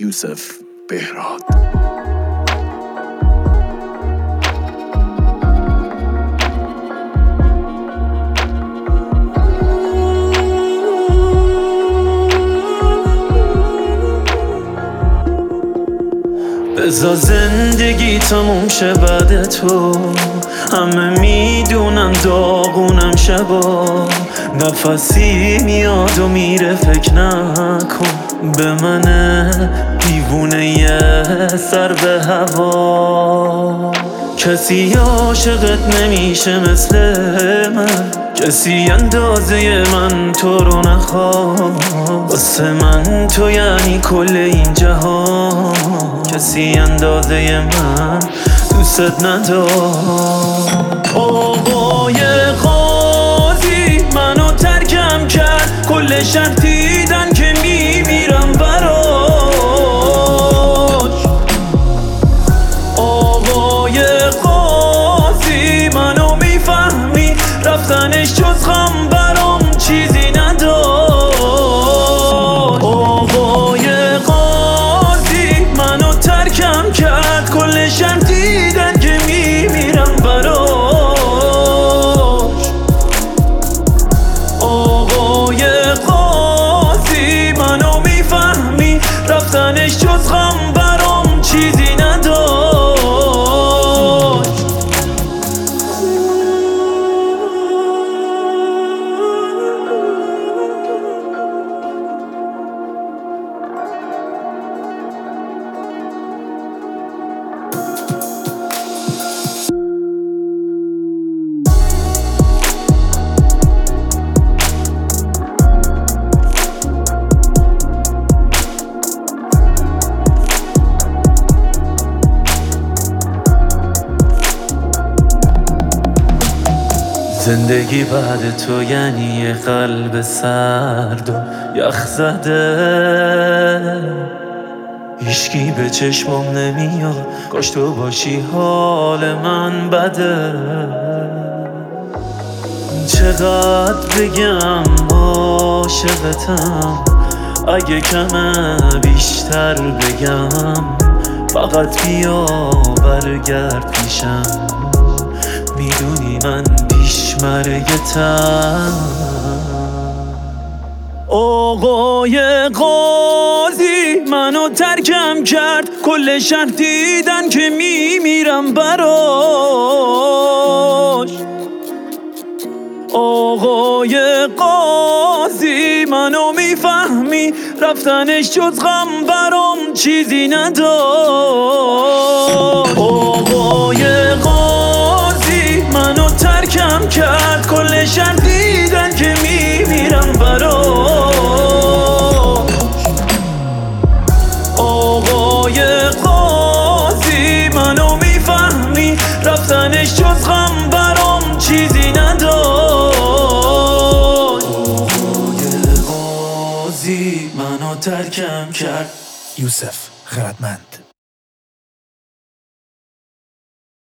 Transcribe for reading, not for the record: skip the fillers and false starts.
یوسف بهراد. بذار زندگی تموم شه بعد تو، همه میدونن داغونم شبا، نفسی میاد و میره فکر نکن به منه دیوونه یه سر به هوا. کسی عاشقت نمیشه مثل من، کسی اندازه من تو رو نخواد، واسه من تو یعنی کل این جهان، کسی اندازه من دوست ندار. آقای قاضی منو ترکم کرد، کل شهر دیدن که میمیرم براش. آقای قاضی منو میفهمی، رفتنش جز غم برام چیزی نداشت. آقای قاضی منو ترکم کرد، کل شهر دیدن که میمیرم براش. آقای قاضی منو میفهمی، رفتنش جز غم برام چیزی نداشت. زندگی بعد تو یعنی یه قلب سرد و یخ زده، هیچکی به چشمم نمیاد، کاش تو باشی حال من بده. چقدر بگم عاشقتم، اگه کمه بیشتر بگم، فقط بیا برگرد پیشم، میدونی من پیش مرگتم. آقای قاضی منو ترکم کرد، کل شهر دیدن که میمیرم براش. آقای قاضی منو میفهمی، رفتنش جز غم برام چیزی نداشت. آقای قاضی منو ترکم کرد، کل شهر دیدن که میمیرم براش. آقای قاضی منو میفهمی، رفتنش جز غم برام چیزی نداشت. آقای قاضی منو ترکم کرد. یوسف خردمند.